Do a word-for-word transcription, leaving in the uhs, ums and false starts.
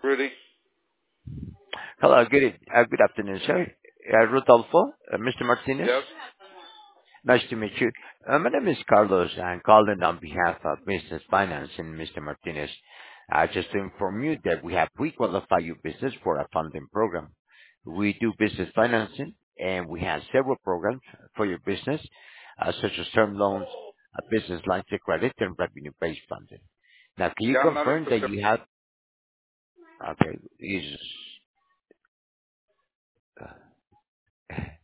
Rudy? Hello, good e- uh, good afternoon, sir. Uh, Rodolfo, uh, Mister Martinez, Yes? nice to meet you. Uh, My name is Carlos. I'm calling on behalf of Business Finance and Mister Martinez. Uh, Just to inform you that we have pre-qualified your business for a funding program. We do business financing, and we have several programs for your business, uh, such as term loans, uh, business lines of credit, and revenue-based funding. Now, can you Yeah, I'm not confirm that interested. you have... Okay, you just,